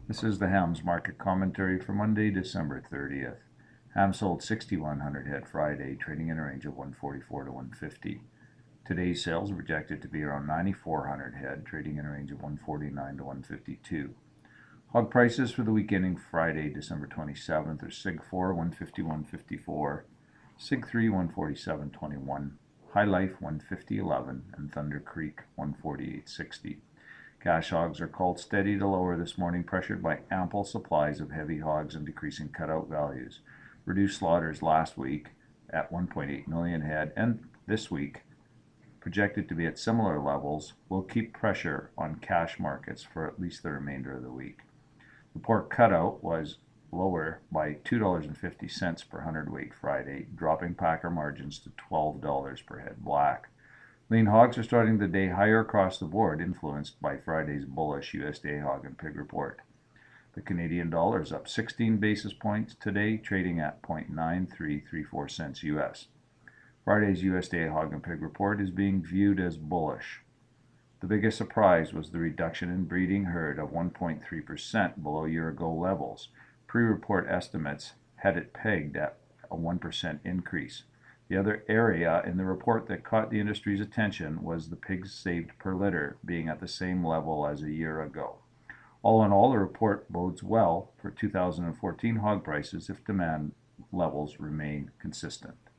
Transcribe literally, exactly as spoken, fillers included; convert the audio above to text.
This is the hams market commentary for Monday, December thirtieth. Ham sold sixty-one hundred head Friday, trading in a range of one forty-four to one fifty. Today's sales are projected to be around ninety-four hundred head, trading in a range of one forty-nine to one fifty-two. Hog prices for the week ending Friday, December twenty-seventh are Sig four, one fifty-one fifty-four, Sig three, one forty-seven twenty-one, High Life, one fifty eleven, and Thunder Creek, one forty-eight sixty. Cash hogs are called steady to lower this morning, pressured by ample supplies of heavy hogs and decreasing cutout values. Reduced slaughters last week at one point eight million head and this week projected to be at similar levels will keep pressure on cash markets for at least the remainder of the week. The pork cutout was lower by two dollars and fifty cents per hundredweight Friday, dropping packer margins to twelve dollars per head black. Lean hogs are starting the day higher across the board, influenced by Friday's bullish U S D A hog and pig report. The Canadian dollar is up sixteen basis points today, trading at zero point nine three three four cents U S. Friday's U S D A hog and pig report is being viewed as bullish. The biggest surprise was the reduction in breeding herd of one point three percent below year-ago levels. Pre-report estimates had it pegged at a one percent increase. The other area in the report that caught the industry's attention was the pigs saved per litter being at the same level as a year ago. All in all, the report bodes well for two thousand fourteen hog prices if demand levels remain consistent.